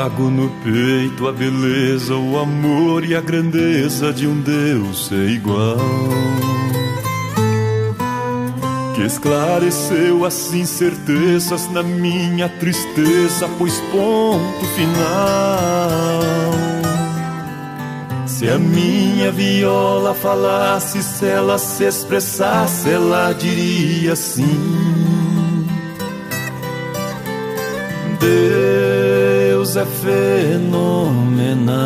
Trago no peito a beleza, o amor e a grandeza de um Deus sem igual, que esclareceu as incertezas na minha tristeza, pois ponto final. Se a minha viola falasse, se ela se expressasse, ela diria assim: Deus é fenomenal,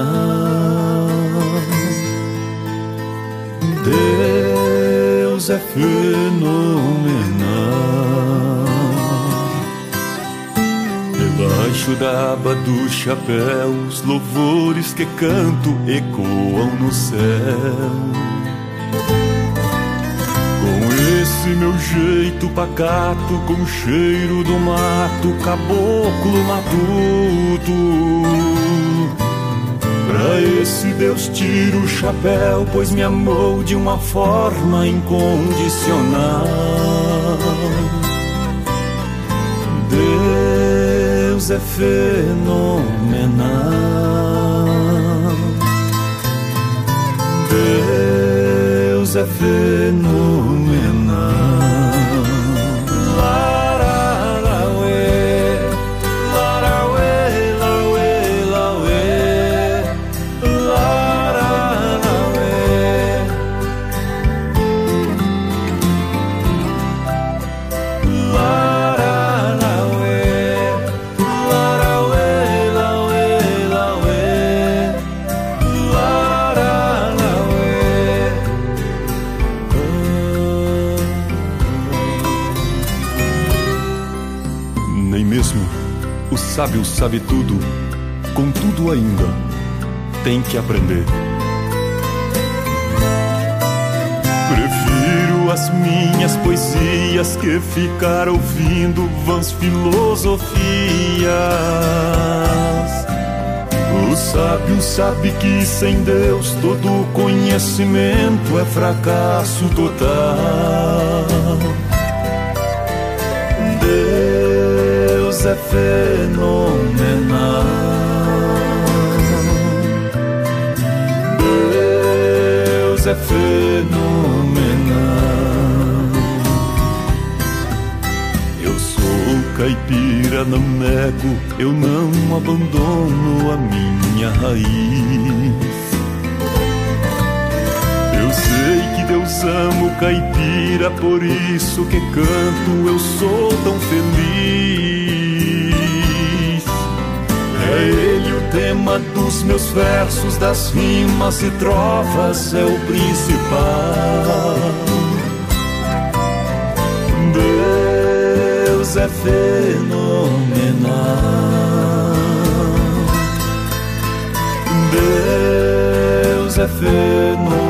Deus é fenomenal. Debaixo da aba do chapéu, os louvores que canto ecoam no céu. Com esse meu jeito pacato, com o cheiro do mato, caboclo matuto, pra esse Deus tiro o chapéu, pois me amou de uma forma incondicional. Deus é fenomenal, Deus é fenomenal. O sábio sabe tudo, contudo ainda tem que aprender. Prefiro as minhas poesias que ficar ouvindo vãs filosofias. O sábio sabe que sem Deus todo conhecimento é fracasso total. Deus é fenomenal, Deus é fenomenal. Eu sou caipira, não nego, eu não abandono a minha raiz. Eu sei que Deus ama o caipira, por isso que canto, eu sou tão feliz. É ele o tema dos meus versos, das rimas e trovas, é o principal. Deus é fenomenal, Deus é fenomenal.